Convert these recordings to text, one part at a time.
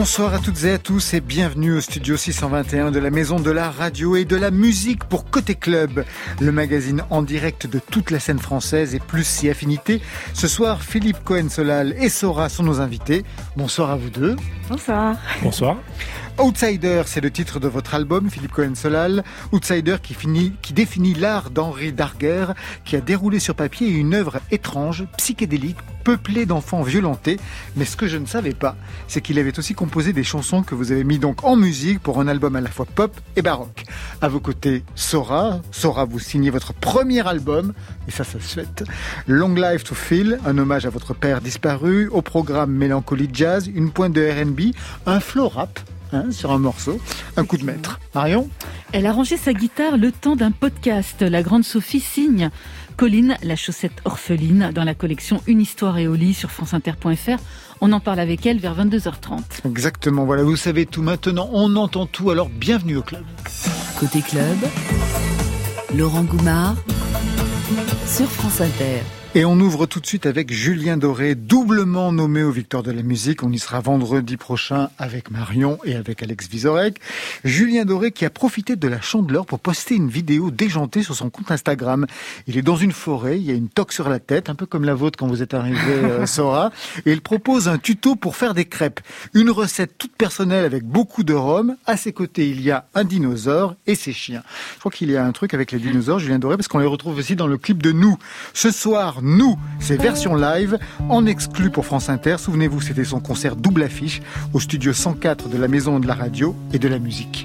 Bonsoir à toutes et à tous et bienvenue au studio 621 de la Maison de la Radio et de la Musique pour Côté Club, le magazine en direct de toute la scène française et plus si affinité. Ce soir, Philippe Cohen-Solal et Sora sont nos invités. Bonsoir à vous deux. Bonsoir. Bonsoir. Outsider, c'est le titre de votre album, Philippe Cohen-Solal. Outsider qui définit l'art d'Henri Darger, qui a déroulé sur papier une œuvre étrange, psychédélique, peuplée d'enfants violentés. Mais ce que je ne savais pas, c'est qu'il avait aussi composé des chansons que vous avez mis donc en musique pour un album à la fois pop et baroque. À vos côtés, Sora. Sora, vous signez votre premier album, et ça se souhaite. Long Life to Phil, un hommage à votre père disparu, au programme Mélancolie Jazz, une pointe de R&B, un flow rap, sur un morceau, un coup de maître. Marion ? Elle a rangé sa guitare le temps d'un podcast. La grande Sophie signe Colline, la chaussette orpheline, dans la collection Une histoire et au lit sur franceinter.fr. On en parle avec elle vers 22h30. Exactement, voilà, vous savez tout maintenant, on entend tout, alors bienvenue au club. Côté club, Laurent Goumard sur France Inter. Et on ouvre tout de suite avec Julien Doré, doublement nommé aux Victoires de la musique. On y sera vendredi prochain avec Marion et avec Alex Vizorek. Julien Doré qui a profité de la Chandeleur pour poster une vidéo déjantée sur son compte Instagram. Il est dans une forêt, il y a une toque sur la tête, un peu comme la vôtre quand vous êtes arrivé, Sora. Et il propose un tuto pour faire des crêpes. Une recette toute personnelle avec beaucoup de rhum. À ses côtés, il y a un dinosaure et ses chiens. Je crois qu'il y a un truc avec les dinosaures, Julien Doré, parce qu'on les retrouve aussi dans le clip de Nous. Ce soir, Nous, c'est version live, en exclu pour France Inter. Souvenez-vous, c'était son concert double affiche au studio 104 de la Maison de la Radio et de la Musique.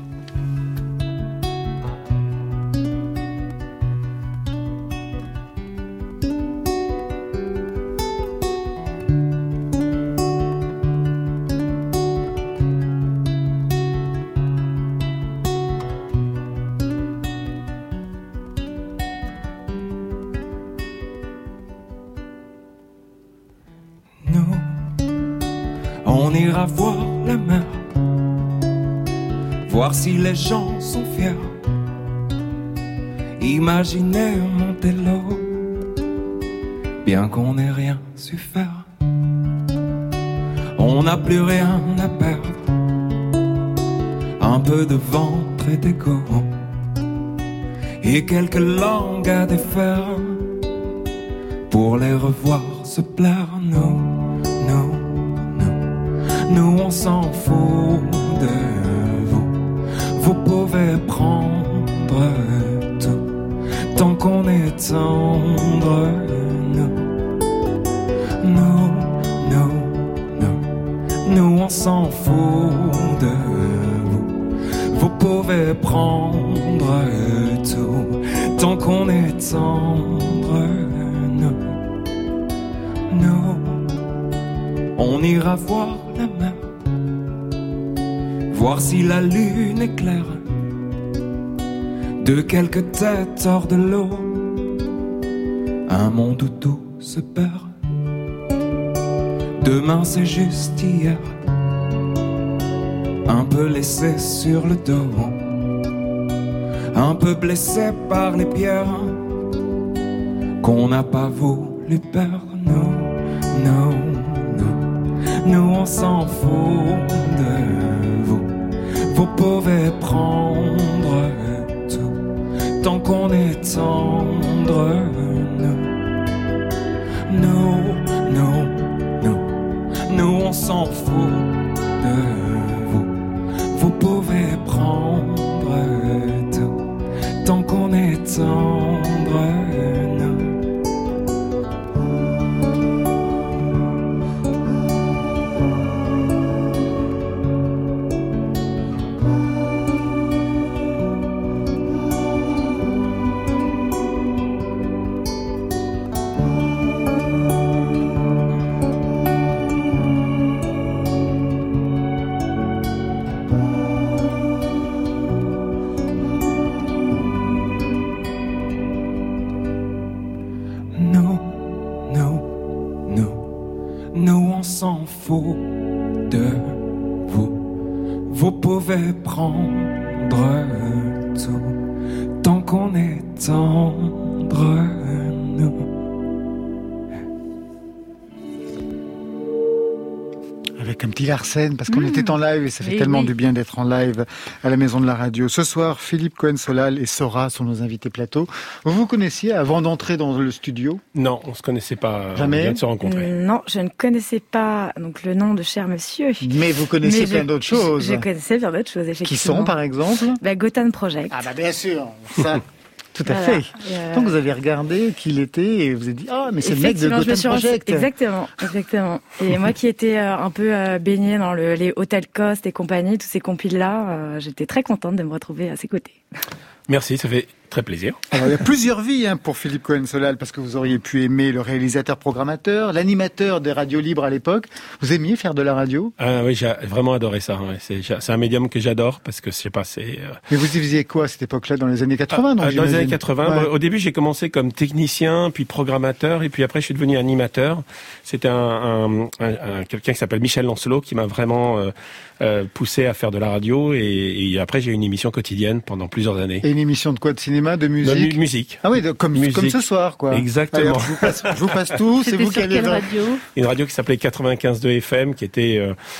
On ira voir la mer, voir si les gens sont fiers. Imaginez monter l'eau, bien qu'on n'ait rien su faire. On n'a plus rien à perdre, un peu de ventre et d'égo, et quelques langues à défaire, pour les revoir se plaire. Nous on s'en fout de vous, vous pouvez prendre tout, tant qu'on est tendre. Nous on s'en fout de vous, vous pouvez prendre tout, tant qu'on est tendre. On ira voir la mer, voir si la lune est claire, de quelques têtes hors de l'eau, un monde où tout se perd. Demain c'est juste hier, un peu laissé sur le dos, un peu blessé par les pierres qu'on n'a pas voulu perdre. Nous on s'en fout de vous, vous pouvez prendre tout, tant qu'on est tendre. Nous on s'en fout de vous, vous pouvez prendre tout, tant qu'on est tendre. Prendre tout, tant qu'on est tendre. avec un petit Larsen, parce qu'on était en live et ça fait tellement du bien d'être en live à la Maison de la Radio. Ce soir, Philippe Cohen-Solal et Sora sont nos invités plateau. Vous vous connaissiez avant d'entrer dans le studio? Non, on se connaissait pas. Jamais? On vient de se rencontrer. Non, je ne connaissais pas donc le nom de cher monsieur. Mais vous connaissez plein d'autres choses. Je connaissais bien d'autres choses, effectivement. Qui sont, par exemple? Gotham Project. Ah bah bien sûr, ça... Tout à fait. Donc vous avez regardé qui il était et vous avez dit mais c'est le mec de Gotham Project. Exactement. Et moi qui étais un peu baignée dans les Hotel Cost et compagnie, tous ces compiles là, j'étais très contente de me retrouver à ses côtés. Merci, ça fait très plaisir. Alors, il y a plusieurs vies pour Philippe Cohen-Solal, parce que vous auriez pu aimer le réalisateur-programmateur, l'animateur des radios libres à l'époque. Vous aimiez faire de la radio? Ah oui, j'ai vraiment adoré ça. Ouais. C'est un médium que j'adore parce que je sais pas, c'est. Mais vous y faisiez quoi à cette époque-là, dans les années 80 Dans les années 80. Ouais. Au début, j'ai commencé comme technicien, puis programmateur, et puis après, je suis devenu animateur. C'était quelqu'un qui s'appelle Michel Lancelot qui m'a vraiment poussé à faire de la radio, et après, j'ai eu une émission quotidienne pendant plusieurs années. Et une émission de quoi? De cinéma, de musique? De musique. Ah oui, comme ce soir, quoi. Exactement. Allez, je vous passe tout. C'est vous qui allez quelle radio? Une radio qui s'appelait 95.2 FM, qui était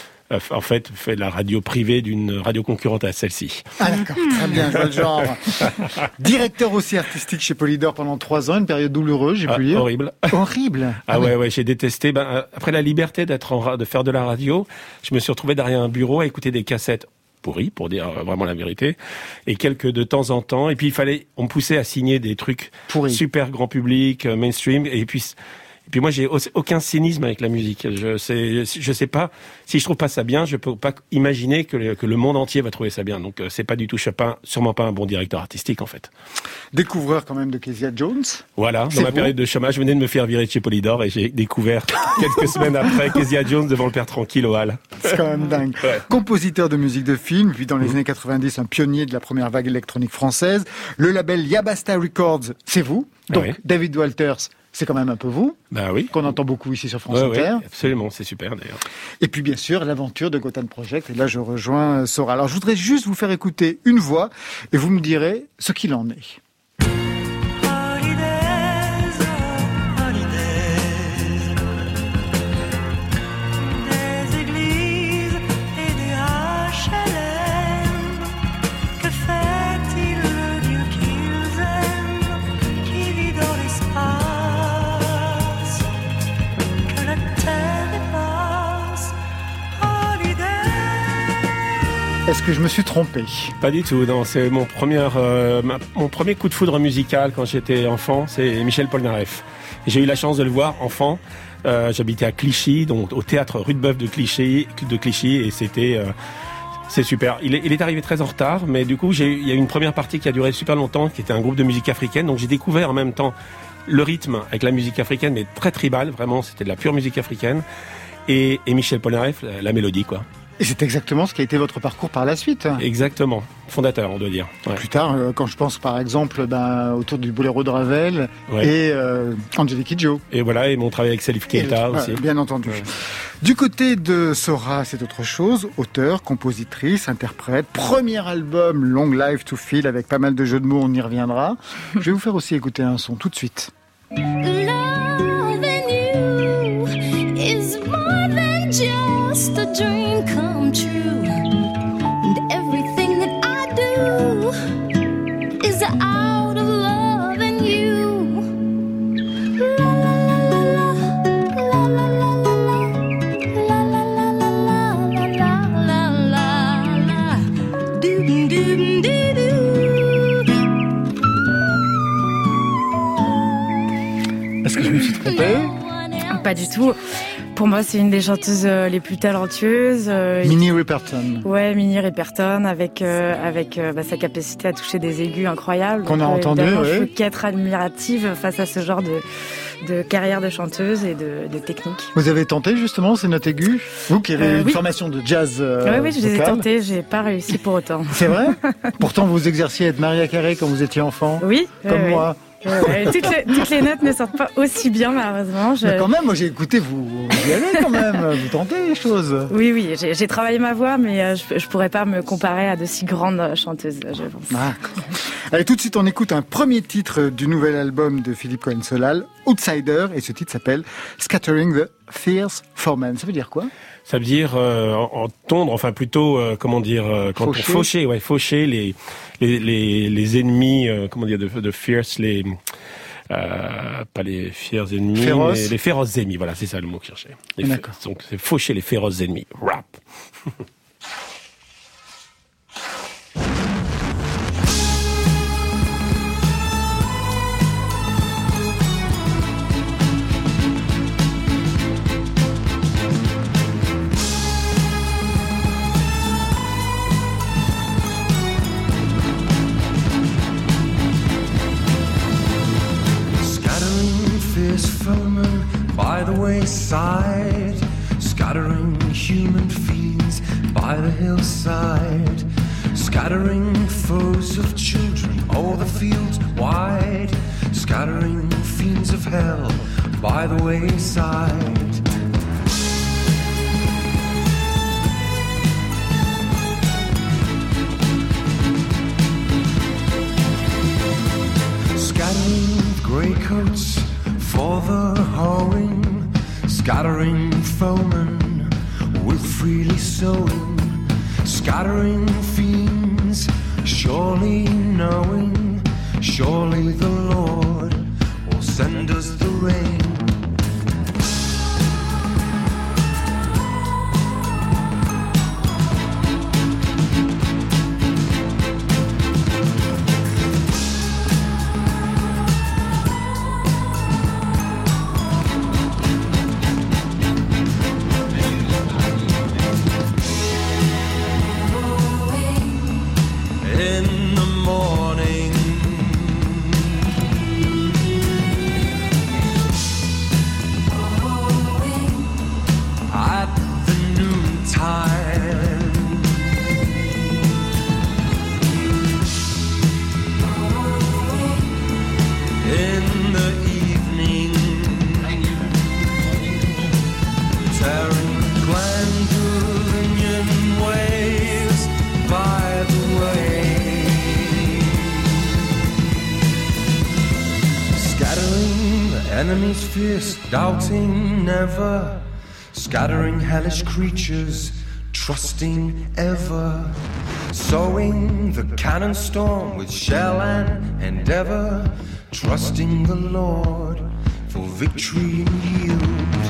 en fait fait la radio privée d'une radio concurrente à celle-ci. Ah d'accord, très bien, je vois le genre. Directeur aussi artistique chez Polydor pendant 3 ans, une période douloureuse, j'ai pu lire. Horrible. Horrible. Ah ouais, j'ai détesté. Après la liberté de faire de la radio, je me suis retrouvé derrière un bureau à écouter des cassettes pourri, pour dire vraiment la vérité, et quelques de temps en temps, et puis on me poussait à signer des trucs super grand public, mainstream, et puis moi j'ai aucun cynisme avec la musique. Je sais pas, si je trouve pas ça bien, je peux pas imaginer que le monde entier va trouver ça bien. Donc c'est pas du tout, je suis sûrement pas un bon directeur artistique en fait. Découvreur quand même de Kezia Jones. Voilà, dans ma période de chômage, je venais de me faire virer de chez Polydor et j'ai découvert quelques semaines après Kezia Jones devant le Père Tranquille au Hall. C'est quand même dingue. Ouais. Compositeur de musique de film, puis dans les années 90, un pionnier de la première vague électronique française. Le label Yabasta Records, c'est vous. Donc David Walters, c'est quand même un peu vous. Bah oui. Qu'on entend beaucoup ici sur France Inter. Oui, absolument, c'est super d'ailleurs. Et puis bien sûr, l'aventure de Gotham Project. Et là, je rejoins Sora. Alors, je voudrais juste vous faire écouter une voix et vous me direz ce qu'il en est. Est-ce que je me suis trompé? Pas du tout, non. C'est mon premier coup de foudre musical quand j'étais enfant, c'est Michel Polnareff. J'ai eu la chance de le voir enfant. J'habitais à Clichy, donc au théâtre Rudebeuf de Clichy, et c'est super. Il est arrivé très en retard, mais du coup, il y a eu une première partie qui a duré super longtemps, qui était un groupe de musique africaine. Donc j'ai découvert en même temps le rythme avec la musique africaine, mais très tribal, vraiment, c'était de la pure musique africaine. Et Michel Polnareff, la mélodie, quoi. Et c'est exactement ce qui a été votre parcours par la suite. Exactement. Fondateur, on doit dire. Ouais. Plus tard, quand je pense par exemple autour du Boléro de Ravel et Angelique Kidjo. Et voilà, et mon travail avec Salif Keita aussi. Bien entendu. Ouais. Du côté de Sora, c'est autre chose. Auteur, compositrice, interprète. Premier album, Long Life to Feel, avec pas mal de jeux de mots, on y reviendra. Je vais vous faire aussi écouter un son tout de suite. Just a dream come true, and everything that I do is out of love and you. La la la la la la la la la la la la la doo doo doo. Est-ce que je me suis trompé? Pas du tout. Pour moi, c'est une des chanteuses les plus talentueuses. Minnie Riperton. Ouais, Minnie Riperton, avec sa capacité à toucher des aigus incroyables. Qu'on a entendu, Je peux qu'être admirative face à ce genre de carrière de chanteuse et de technique. Vous avez tenté justement ces notes aiguës? Vous qui avez une formation de jazz Oui, je les ai tentées, j'ai pas réussi pour autant. C'est vrai? Pourtant, vous exerciez à être Maria Carré quand vous étiez enfant. Oui. Comme moi. Toutes les notes ne sortent pas aussi bien, malheureusement. Mais quand même, moi j'ai écouté, vous y allez quand même, vous tentez les choses. Oui, j'ai travaillé ma voix, mais je pourrais pas me comparer à de si grandes chanteuses, je pense. D'accord. Allez, tout de suite, on écoute un premier titre du nouvel album de Philippe Cohen-Solal, Outsider, et ce titre s'appelle Scattering the Fierce Foreman. Ça veut dire quoi? Ça veut dire en tondre, enfin plutôt quand Faucher. faucher les ennemis, de fierce, pas les fiers ennemis, Féroces. mais les féroces ennemis. Voilà, c'est ça le mot que je cherchais. D'accord. Donc c'est faucher les féroces ennemis. Rap. By the wayside, scattering human fiends by the hillside, scattering foes of children o'er the fields wide, scattering fiends of hell by the wayside. Scattering grey coats for the hoeing, scattering foemen with freely sowing, scattering fiends, surely knowing, surely the Lord will send us the rain. Enemies fierce, doubting never, scattering hellish creatures, trusting ever, sowing the cannon storm with shell and endeavor, trusting the Lord for victory and yield.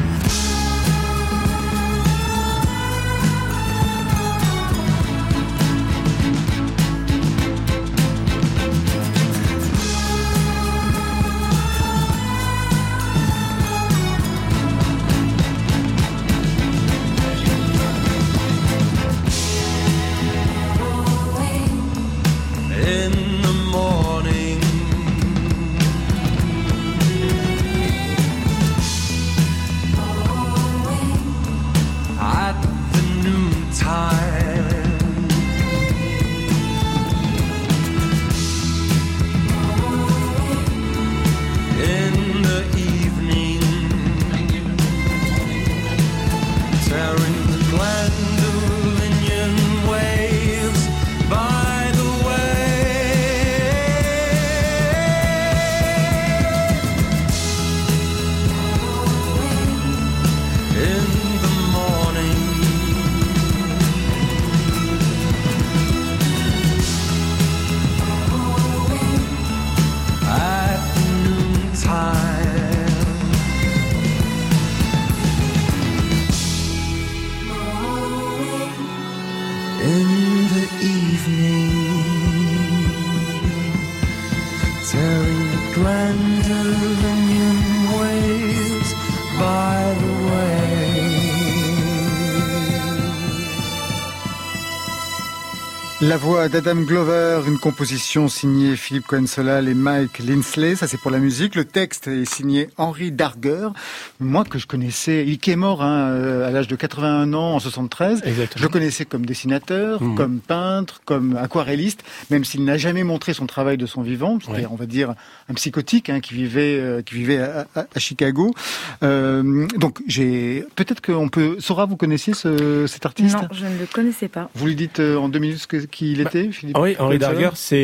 La voix d'Adam Glover, une composition signée Philippe Cohen-Solal et Mike Lindsley, ça c'est pour la musique. Le texte est signé Henri Darger, moi que je connaissais, il qui est mort à l'âge de 81 ans en 73. Exactement. Je le connaissais comme dessinateur, comme peintre, comme aquarelliste, même s'il n'a jamais montré son travail de son vivant. C'était, on va dire, un psychotique qui vivait à Chicago. Donc peut-être Sora, vous connaissiez cet artiste? Non, je ne le connaissais pas. Vous lui dites en 2 minutes qui il était, Philippe? Oui, Henri Darger, c'est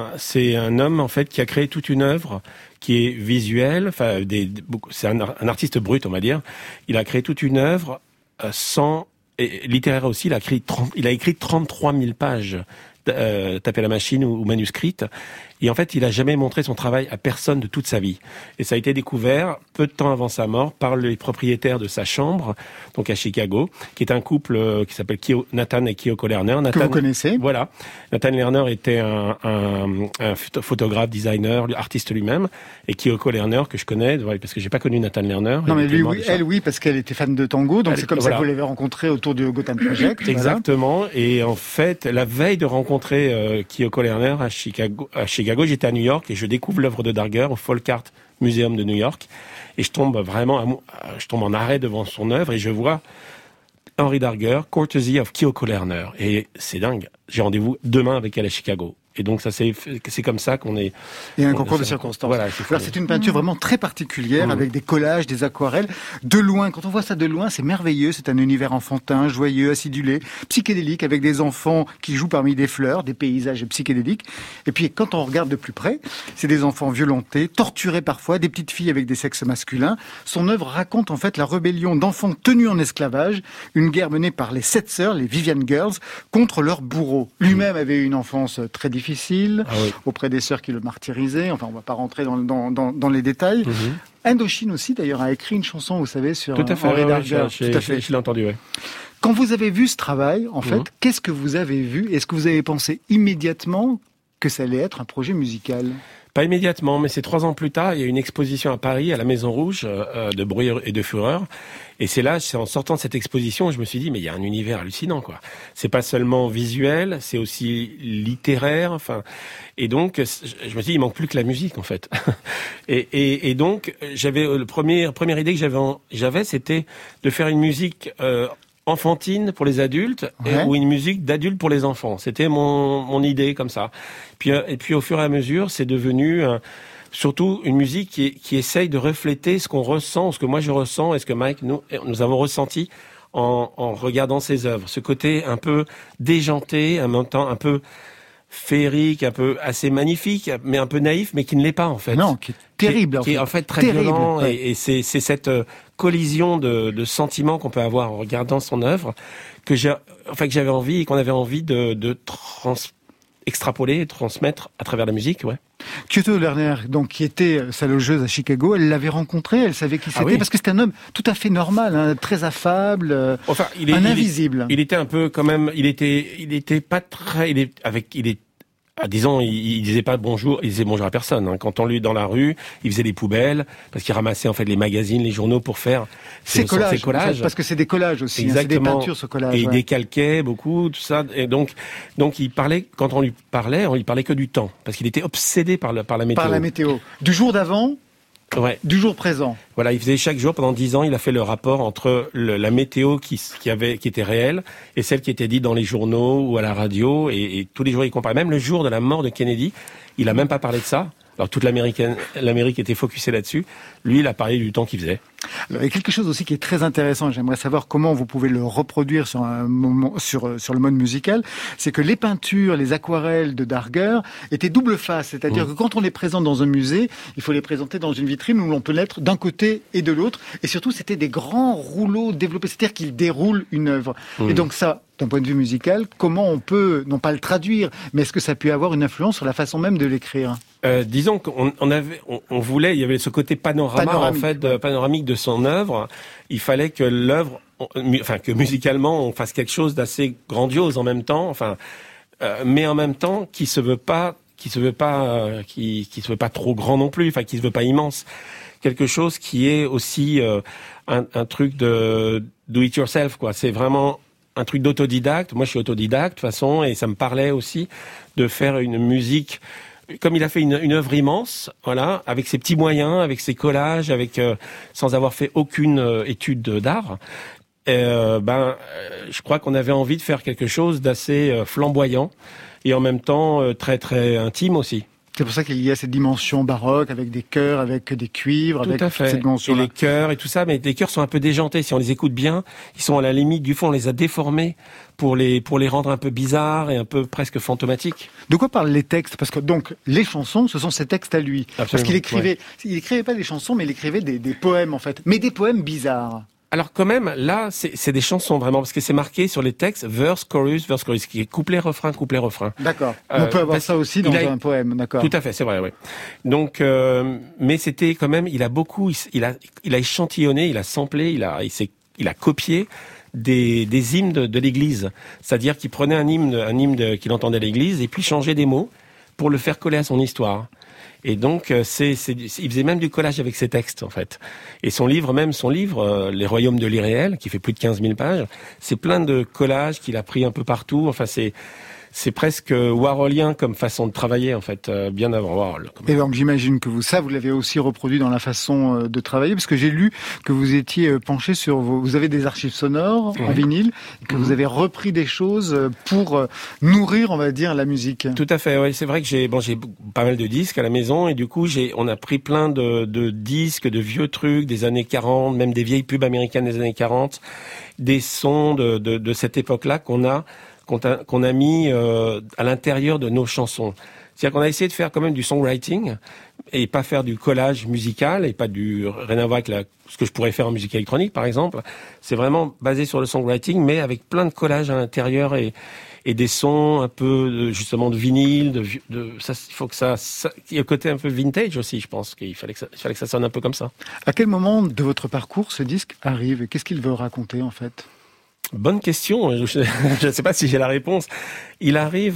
un homme en fait qui a créé toute une œuvre qui est visuelle. Enfin, c'est un artiste brut, on va dire. Il a créé toute une œuvre littéraire aussi. Il a écrit 33 000 pages tapé à la machine ou manuscrite. Et en fait, il a jamais montré son travail à personne de toute sa vie. Et ça a été découvert peu de temps avant sa mort par les propriétaires de sa chambre, donc à Chicago, qui est un couple qui s'appelle Nathan et Kyoko Lerner. Que vous connaissez. Voilà. Nathan Lerner était un photographe, designer, artiste lui-même, et Kyoko Lerner que je connais, parce que j'ai pas connu Nathan Lerner. Non, mais lui, oui, elle, oui, parce qu'elle était fan de tango, donc c'est comme ça que vous l'avez rencontrée autour du Gotham Project. Exactement. Voilà. Et en fait, la veille de rencontrer Kyoko Lerner à Chicago, j'étais à New York et je découvre l'œuvre de Darger au Folk Art Museum de New York et je tombe en arrêt devant son œuvre et je vois Henry Darger, Courtesy of Kyoko Lerner. Et c'est dingue. J'ai rendez-vous demain avec elle à Chicago. Et donc c'est comme ça qu'on est... Il y a un concours de circonstances. Voilà, alors c'est une peinture vraiment très particulière avec des collages, des aquarelles. De loin, quand on voit ça de loin, c'est merveilleux. C'est un univers enfantin, joyeux, acidulé, psychédélique, avec des enfants qui jouent parmi des fleurs, des paysages psychédéliques. Et puis quand on regarde de plus près, c'est des enfants violentés, torturés parfois, des petites filles avec des sexes masculins. Son œuvre raconte en fait la rébellion d'enfants tenus en esclavage, une guerre menée par les 7 sœurs, les Vivian Girls, contre leurs bourreaux. Lui-même avait eu une enfance très difficile. Auprès des sœurs qui le martyrisaient. Enfin, on ne va pas rentrer dans les détails. Indochine aussi, d'ailleurs, a écrit une chanson, vous savez, sur Henry Darger. Je l'ai entendu, oui. Quand vous avez vu ce travail, en fait, qu'est-ce que vous avez vu? Est-ce que vous avez pensé immédiatement que ça allait être un projet musical? Pas immédiatement, mais c'est 3 ans plus tard, il y a une exposition à Paris, à la Maison Rouge, de bruit et de fureur. Et c'est en sortant de cette exposition, je me suis dit, mais il y a un univers hallucinant, quoi. C'est pas seulement visuel, c'est aussi littéraire, enfin. Et donc, je me suis dit, il manque plus que la musique, en fait. et donc, j'avais, première idée que j'avais, c'était de faire une musique, enfantine pour les adultes ou une musique d'adulte pour les enfants. C'était mon idée comme ça. Et puis au fur et à mesure, c'est devenu surtout une musique qui essaye de refléter ce qu'on ressent, ce que moi je ressens et ce que Mike nous avons ressenti en regardant ses œuvres. Ce côté un peu déjanté, en même temps un peu féerique, un peu assez magnifique, mais un peu naïf, mais qui ne l'est pas en fait. Non, qui est terrible. Qui est en fait très violent, et c'est cette collision de sentiments qu'on peut avoir en regardant son œuvre que j'avais envie et qu'on avait envie de extrapoler et transmettre à travers la musique, ouais. Kyoko Lerner, donc, qui était sa logeuse à Chicago, elle l'avait rencontré, elle savait qui c'était, parce que c'était un homme tout à fait normal, très affable, invisible. Il était un peu quand même, il était pas très, disons, il disait pas bonjour, il disait bonjour à personne. Hein. Quand on lui dans la rue, il faisait des poubelles parce qu'il ramassait en fait les magazines, les journaux pour faire ses collages. Parce que c'est des collages aussi, c'est des peintures ce collage. Et il décalquait beaucoup, tout ça. Et donc il parlait, quand on lui parlait que du temps, parce qu'il était obsédé par la météo. Par la météo. Du jour d'avant. Ouais. Du jour présent. Voilà, il faisait chaque jour pendant 10 ans, il a fait le rapport entre la météo qui était réelle et celle qui était dite dans les journaux ou à la radio, et tous les jours il comparait. Même le jour de la mort de Kennedy, il a même pas parlé de ça. Alors toute l'Amérique était focusée là-dessus. Lui, il a parlé du temps qu'il faisait. Alors, il y a quelque chose aussi qui est très intéressant. J'aimerais savoir comment vous pouvez le reproduire sur un moment, sur le mode musical. C'est que les peintures, les aquarelles de Darger étaient double face. C'est-à-dire que quand on les présente dans un musée, il faut les présenter dans une vitrine où l'on peut l'être d'un côté et de l'autre. Et surtout, c'était des grands rouleaux développés. C'est-à-dire qu'ils déroulent une œuvre. Et donc ça, d'un point de vue musical, comment on peut, non pas le traduire, mais est-ce que ça a pu avoir une influence sur la façon même de l'écrire? Disons qu'on voulait, il y avait ce côté panoramique de son œuvre. Il fallait que l'œuvre, que musicalement on fasse quelque chose d'assez grandiose en même temps, mais en même temps qui se veut pas trop grand non plus, qui se veut pas immense. Quelque chose qui est aussi un truc de do it yourself, quoi. C'est vraiment un truc d'autodidacte. Moi, je suis autodidacte, de toute façon, et ça me parlait aussi de faire une musique, comme il a fait une œuvre immense, voilà, avec ses petits moyens, avec ses collages, sans avoir fait aucune étude d'art. Je crois qu'on avait envie de faire quelque chose d'assez flamboyant et en même temps très très intime aussi. C'est pour ça qu'il y a cette dimension baroque, avec des chœurs, avec des cuivres, tout avec à fait. Cette dimension. Et les chœurs et tout ça, mais les chœurs sont un peu déjantés. Si on les écoute bien, ils sont à la limite du fond. On les a déformés pour les rendre un peu bizarres et un peu presque fantomatiques. De quoi parlent les textes? Parce que donc les chansons, ce sont ses textes à lui. Absolument, parce qu'il écrivait, il écrivait pas des chansons, mais il écrivait des poèmes en fait, mais des poèmes bizarres. Alors quand même, là, c'est des chansons vraiment, parce que c'est marqué sur les textes, verse, chorus, qui est couplet, refrain. D'accord. On peut avoir ça aussi dans un poème, d'accord. Tout à fait, c'est vrai, oui. Donc, mais c'était quand même, il a échantillonné, il a samplé, il a copié des hymnes de l'Église. C'est-à-dire qu'il prenait un hymne qu'il entendait à l'Église, et puis changeait des mots pour le faire coller à son histoire. Et donc, il faisait même du collage avec ses textes, en fait. Et son livre, Les Royaumes de l'Irréel, qui fait plus de 15 000 pages, c'est plein de collages qu'il a pris un peu partout. Enfin, c'est presque warholien comme façon de travailler, en fait, bien avant Warhol. Et donc, j'imagine que vous l'avez aussi reproduit dans la façon de travailler, parce que j'ai lu que vous étiez penché sur vous avez des archives sonores en vinyle, et que vous avez repris des choses pour nourrir, on va dire, la musique. Tout à fait, oui. C'est vrai que j'ai pas mal de disques à la maison, et du coup, on a pris plein de disques, de vieux trucs des années 40, même des vieilles pubs américaines des années 40, des sons de cette époque-là qu'on a mis à l'intérieur de nos chansons. C'est-à-dire qu'on a essayé de faire quand même du songwriting et pas faire du collage musical et pas rien à voir avec ce que je pourrais faire en musique électronique, par exemple. C'est vraiment basé sur le songwriting, mais avec plein de collages à l'intérieur et des sons un peu justement de vinyle, ça, il faut que ça il y a le côté un peu vintage aussi, je pense qu'il fallait que ça sonne un peu comme ça. À quel moment de votre parcours ce disque arrive et qu'est-ce qu'il veut raconter en fait? Bonne question. Je ne sais pas si j'ai la réponse. Il arrive,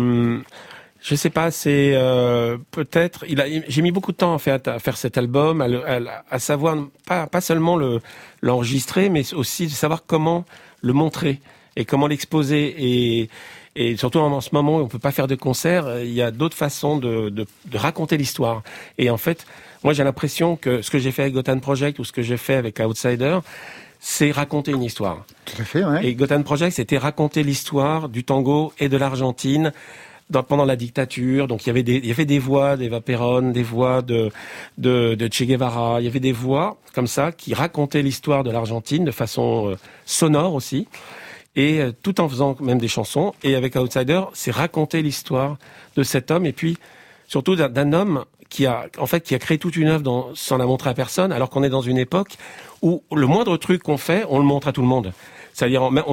je sais pas. C'est peut-être. J'ai mis beaucoup de temps à faire cet album, à savoir pas seulement l'enregistrer, mais aussi de savoir comment le montrer et comment l'exposer. Et surtout en ce moment où on peut pas faire de concert, il y a d'autres façons de raconter l'histoire. Et en fait, moi j'ai l'impression que ce que j'ai fait avec Gotham Project ou ce que j'ai fait avec Outsider, c'est raconter une histoire. Tout à fait, ouais. Et Gotham Project, c'était raconter l'histoire du tango et de l'Argentine pendant la dictature. Donc il y avait des voix d'Eva Perón, des voix de Che Guevara. Il y avait des voix comme ça qui racontaient l'histoire de l'Argentine de façon sonore aussi, et tout en faisant même des chansons. Et avec Outsider, c'est raconter l'histoire de cet homme et puis surtout d'un homme qui a créé toute une œuvre sans la montrer à personne, alors qu'on est dans une époque où le moindre truc qu'on fait, on le montre à tout le monde. C'est-à-dire, on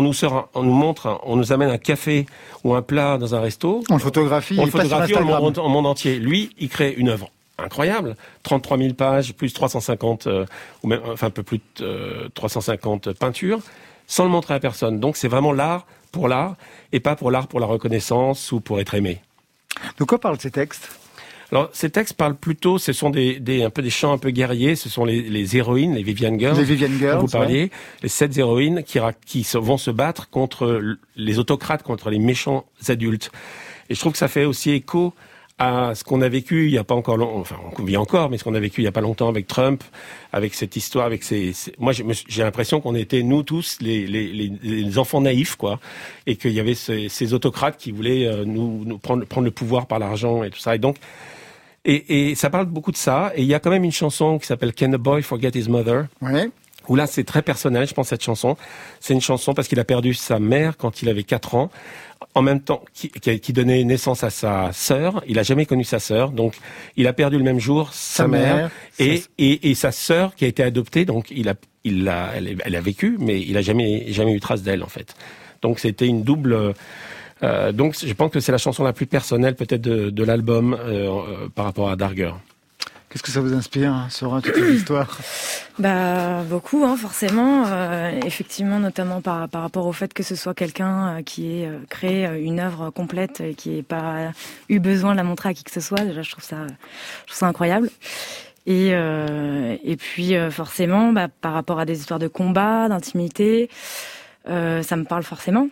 nous amène un café ou un plat dans un resto. On le photographie, on le montre au monde entier. Lui, il crée une œuvre incroyable. 33 000 pages, plus 350, ou même, enfin, un peu plus de 350 peintures, sans le montrer à personne. Donc, c'est vraiment l'art, et pas pour l'art pour la reconnaissance ou pour être aimé. De quoi parlent ces textes ? Alors, ces textes parlent plutôt, ce sont un peu des chants un peu guerriers, ce sont les héroïnes, les Vivian Girls. Les Vivian Girls, vous parliez, les 7 héroïnes qui vont se battre contre les autocrates, contre les méchants adultes. Et je trouve que ça fait aussi écho à ce qu'on a vécu il y a pas encore longtemps, enfin, on vit encore, mais ce qu'on a vécu il y a pas longtemps avec Trump, avec cette histoire, avec moi, j'ai l'impression qu'on était, nous tous, les enfants naïfs, quoi, et qu'il y avait ces autocrates qui voulaient nous prendre le pouvoir par l'argent et tout ça. Et donc, et ça parle beaucoup de ça. Et il y a quand même une chanson qui s'appelle Can a Boy Forget His Mother? Ouais. Où là, c'est très personnel, je pense, cette chanson. C'est une chanson parce qu'il a perdu sa mère quand il avait 4 ans. En même temps, qui donnait naissance à sa sœur. Il a jamais connu sa sœur. Donc, il a perdu le même jour sa mère et sa sœur qui a été adoptée. Donc, elle a vécu, mais il a jamais eu trace d'elle, en fait. Donc, c'était une double, donc, je pense que c'est la chanson la plus personnelle, peut-être, de l'album, par rapport à Darger. Qu'est-ce que ça vous inspire, Sora, toute cette histoire? Beaucoup, forcément. Effectivement, notamment par rapport au fait que ce soit quelqu'un qui ait créé une œuvre complète et qui n'ait pas eu besoin de la montrer à qui que ce soit. Déjà, je trouve ça incroyable. Et puis, forcément, par rapport à des histoires de combat, d'intimité, ça me parle forcément.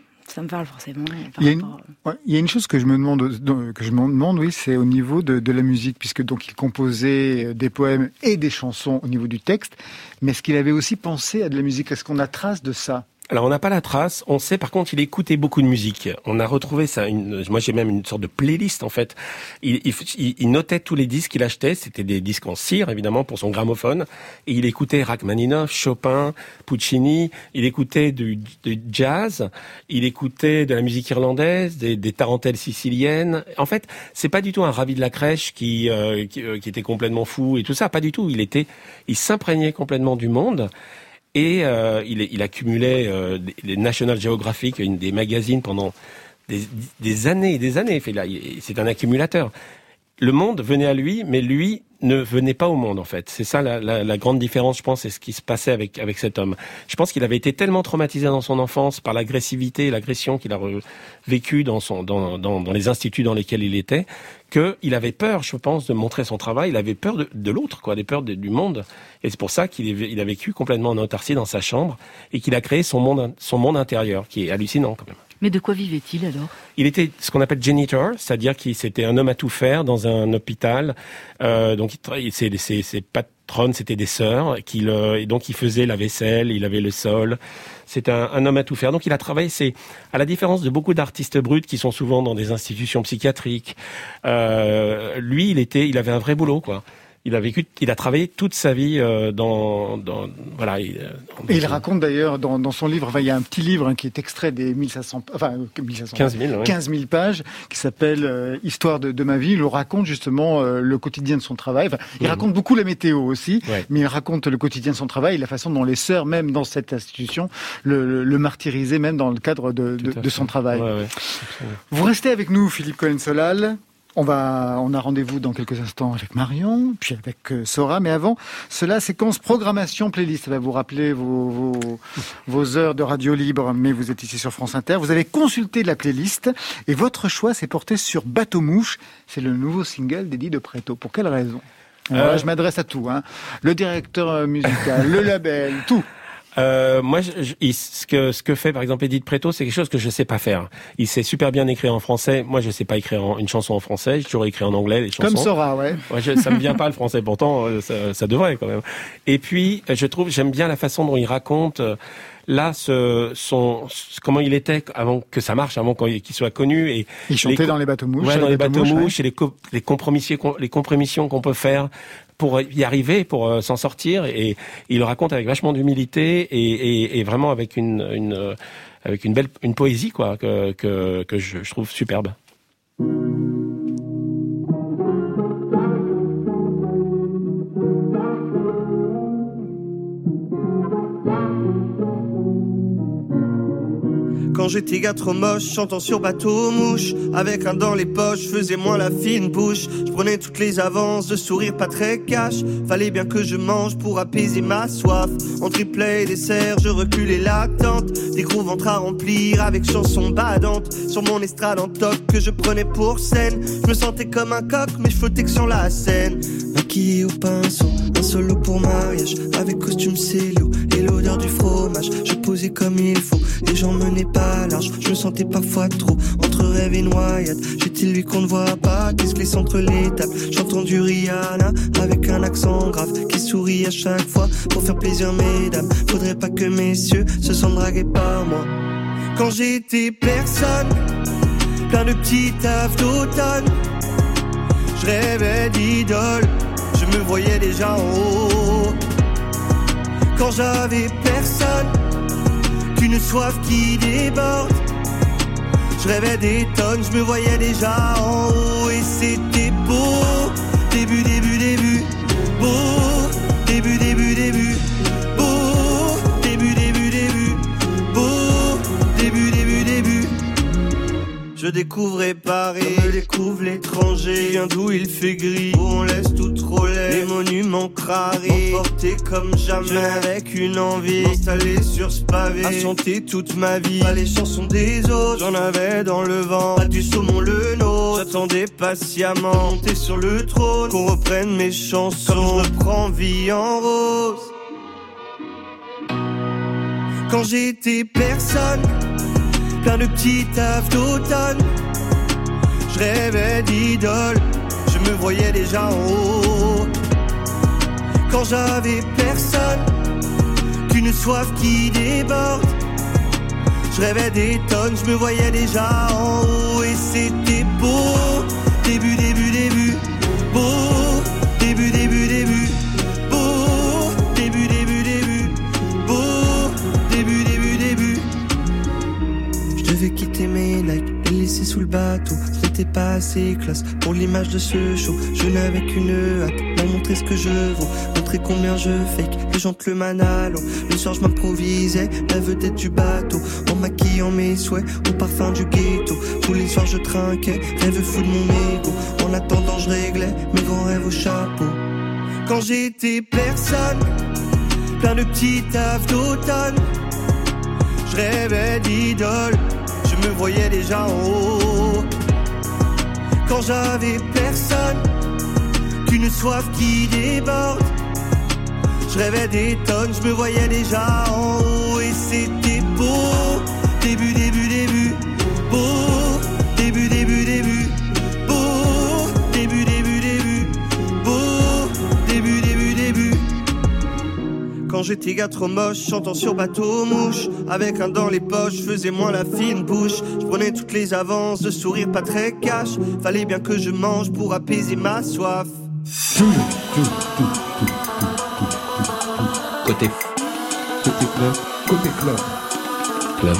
Il y a une chose que je me demande, oui, c'est au niveau de la musique, puisque donc il composait des poèmes et des chansons au niveau du texte, mais est-ce qu'il avait aussi pensé à de la musique? Est-ce qu'on a trace de ça? Alors, on n'a pas la trace. On sait, par contre, il écoutait beaucoup de musique. On a retrouvé ça. Moi, j'ai même une sorte de playlist, en fait. Il notait tous les disques qu'il achetait. C'était des disques en cire, évidemment, pour son gramophone. Et il écoutait Rachmaninoff, Chopin, Puccini. Il écoutait du jazz. Il écoutait de la musique irlandaise, des tarentelles siciliennes. En fait, c'est pas du tout un Ravi de la crèche qui était complètement fou et tout ça. Pas du tout. Il s'imprégnait complètement du monde. Et il accumulait les National Geographic, des magazines pendant des années et des années. C'est un accumulateur. Le monde venait à lui, mais lui ne venait pas au monde, en fait. C'est ça la grande différence, je pense, c'est ce qui se passait avec cet homme. Je pense qu'il avait été tellement traumatisé dans son enfance par l'agressivité et l'agression qu'il a vécu dans les instituts dans lesquels il était, qu'il avait peur, je pense, de montrer son travail. Il avait peur de l'autre, quoi, des peurs du monde. Et c'est pour ça qu'il a vécu complètement en autarcie dans sa chambre et qu'il a créé son monde intérieur, qui est hallucinant, quand même. Mais de quoi vivait-il alors ? Il était ce qu'on appelle janitor, c'est-à-dire qu'il c'était un homme à tout faire dans un hôpital. Donc ses patronnes, c'était des sœurs, et donc il faisait la vaisselle, il lavait le sol. C'est un homme à tout faire. Donc il a travaillé, c'est à la différence de beaucoup d'artistes bruts qui sont souvent dans des institutions psychiatriques. Lui, il avait un vrai boulot, quoi. Il a travaillé toute sa vie voilà. Et il raconte d'ailleurs dans son livre, il y a un petit livre qui est extrait des 15 000 pages, qui s'appelle Histoire de ma vie. Il raconte justement le quotidien de son travail. Il raconte beaucoup la météo aussi, mais il raconte le quotidien de son travail, la façon dont les sœurs, même dans cette institution, le martyrisaient, même dans le cadre de son travail. Ouais. Vous restez avec nous, Philippe Cohen-Solal. On a rendez-vous dans quelques instants avec Marion, puis avec Sora. Mais avant cela, séquence programmation playlist. Ça va vous rappeler vos heures de radio libre, mais vous êtes ici sur France Inter. Vous avez consulté la playlist et votre choix s'est porté sur Bateau Mouche. C'est le nouveau single d'Eddie de Pretto. Pour quelle raison ? Alors, je m'adresse à tout, le directeur musical, le label, tout. Moi, ce que fait par exemple Eddie de Pretto, c'est quelque chose que je sais pas faire. Il sait super bien écrire en français. Moi, je sais pas écrire une chanson en français. J'ai toujours écrit en anglais les chansons. Comme Sora, ouais. Ça me vient pas le français. Pourtant, ça devrait quand même. Et puis, j'aime bien la façon dont il raconte. Là, comment il était avant que ça marche, avant qu'il soit connu. Et il chantait dans les bateaux mouches. Ouais, dans les bateaux mouches, et les compromissions qu'on peut faire pour y arriver, pour s'en sortir. Et il le raconte avec vachement d'humilité et vraiment avec une poésie, quoi, que je trouve superbe. Quand j'étais gars trop moche, chantant sur bateau mouche, avec un dans les poches, faisais moins la fine bouche. Je prenais toutes les avances, de sourire pas très cash. Fallait bien que je mange pour apaiser ma soif. En triplet et dessert, je reculais l'attente. Des gros ventres à remplir avec chansons badantes. Sur mon estrade en top que je prenais pour scène. Je me sentais comme un coq, mais je flottais que sur la scène. Maquillé au pinceau, un solo pour mariage, avec costume cello et l'odeur du fromage. Je posais comme il faut, les gens menaient pas large. Je me sentais parfois trop entre rêve et noyade. J'étais lui qu'on ne voit pas, qui se glisse entre les tables. J'entends du Rihanna avec un accent grave, qui sourit à chaque fois pour faire plaisir mesdames. Faudrait pas que messieurs se sentent dragués par moi. Quand j'étais personne, plein de petits tafs d'automne, je rêvais d'idole, je me voyais déjà en haut. Quand j'avais personne, qu'une soif qui déborde, je rêvais des tonnes, je me voyais déjà en haut. Et c'était beau, début, beau, début, beau, début, beau, début. Je découvrais Paris, je découvre l'étranger. Viens d'où il fait gris, où on laisse tout trop laid. Les monuments crarés, emportés comme jamais, avec une envie, installée sur ce pavé, à chanter toute ma vie. Pas les chansons des autres, j'en avais dans le vent. Pas du saumon le nôtre, j'attendais patiemment, monter sur le trône, qu'on reprenne mes chansons, comme je reprends vie en rose. Quand j'étais personne, plein de petits tafs d'automne, je rêvais d'idole, je me voyais déjà en haut. Quand j'avais personne, qu'une soif qui déborde, je rêvais des tonnes, je me voyais déjà en haut. Et c'était beau, début, beau, début, beau, début, beau, début. Je devais quitter mes likes, les laisser sous le bateau. t'es pas assez classe pour l'image de ce show. Je n'avais qu'une hâte, leur montrer ce que je vaux, montrer combien je fake, les gentlemen allô. Le soir je m'improvisais, la vedette du bateau, en maquillant mes souhaits, au parfum du ghetto. Tous les soirs je trinquais, rêve fou de mon ego. En attendant je réglais mes grands rêves au chapeau. Quand j'étais personne, plein de petits tafs d'automne, je rêvais d'idole, je me voyais déjà en haut. Quand j'avais personne, qu'une soif qui déborde, je rêvais des tonnes, je me voyais déjà en haut. Et c'était beau, début, beau, début, beau, début, beau, début. Quand j'étais gars trop moche, chantant sur bateau mouche, avec un dans les poches, je faisais moins la fine bouche. Je prenais toutes les avances, de sourire pas très cash. Fallait bien que je mange pour apaiser ma soif. Côté club.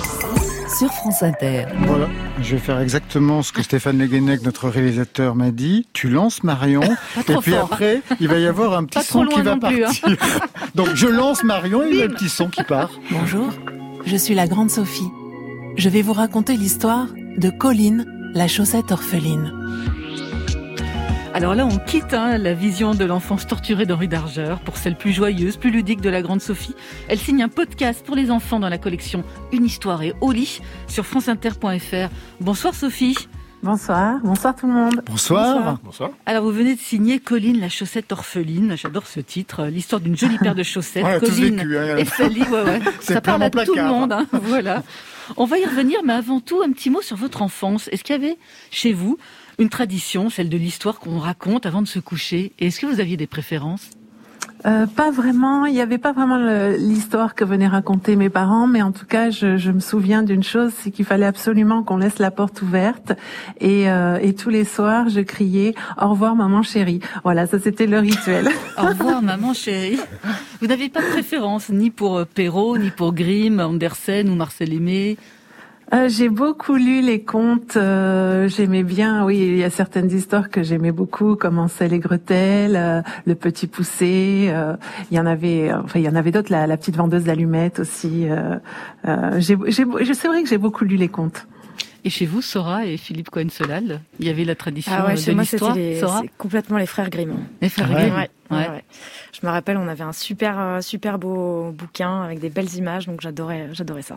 Sur France Inter. Voilà, je vais faire exactement ce que Stéphane Le Guenec, notre réalisateur, m'a dit. Tu lances Marion, et puis fort. Après, il va y avoir un petit Pas son trop qui loin va non plus, partir. Donc je lance Marion, et il y a le petit son qui part. Bonjour, je suis la grande Sophie. Je vais vous raconter l'histoire de Colline, la chaussette orpheline. Alors là, on quitte la vision de l'enfance torturée d'Henri Dargeur pour celle plus joyeuse, plus ludique de la grande Sophie. Elle signe un podcast pour les enfants dans la collection Une histoire et au lit sur franceinter.fr. Bonsoir Sophie. Bonsoir tout le monde. Bonsoir. Alors vous venez de signer Colline, la chaussette orpheline. J'adore ce titre. L'histoire d'une jolie paire de chaussettes. Ouais, Colline tous vécu, hein. et Sally. Ouais. C'est Ça parle à plein mon tout le placard. monde. Voilà. On va y revenir, mais avant tout, un petit mot sur votre enfance. Est-ce qu'il y avait chez vous une tradition, celle de l'histoire qu'on raconte avant de se coucher? Et est-ce que vous aviez des préférences? Pas vraiment, il n'y avait pas vraiment l'histoire que venaient raconter mes parents, mais en tout cas, je me souviens d'une chose, c'est qu'il fallait absolument qu'on laisse la porte ouverte, et tous les soirs, je criais « Au revoir, maman chérie ». Voilà, ça c'était le rituel. Au revoir, maman chérie. Vous n'avez pas de préférence, ni pour Perrault, ni pour Grimm, Andersen ou Marcel Aimé? J'ai beaucoup lu les contes, j'aimais bien, oui, il y a certaines histoires que j'aimais beaucoup, comme Hansel et Gretel, Le Petit Poucet, il y en avait d'autres, la petite vendeuse d'allumettes aussi. C'est vrai que j'ai beaucoup lu les contes. Et chez vous, Sora et Philippe Cohen-Solal, il y avait la tradition chez de moi, l'histoire, Sora? c'est complètement les frères Grimm. Les frères Grimm. Ouais. Je me rappelle, on avait un super beau bouquin avec des belles images, donc j'adorais ça.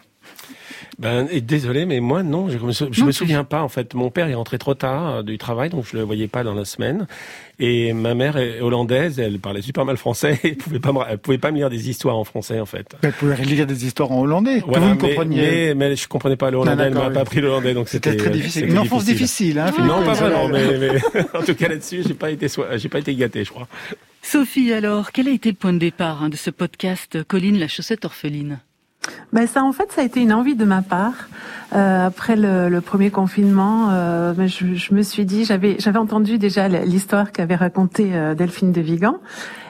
Et désolé, mais moi non, je me souviens pas en fait. Mon père est rentré trop tard du travail, donc je le voyais pas dans la semaine. Et ma mère est hollandaise, elle parlait super mal français, elle pouvait pas me lire des histoires en français en fait. Elle pouvait lire des histoires en hollandais. Voilà, que vous compreniez. mais je comprenais pas le hollandais, elle m'a pas appris le hollandais, donc c'était très difficile. Une enfance difficile, hein. Non, pas vraiment, mais en tout cas là-dessus, j'ai pas été gâté, je crois. Sophie, alors, quel a été le point de départ de ce podcast Colline, la chaussette orpheline? Ça a été une envie de ma part. Après le premier confinement, je me suis dit, j'avais entendu déjà l'histoire qu'avait racontée Delphine de Vigan,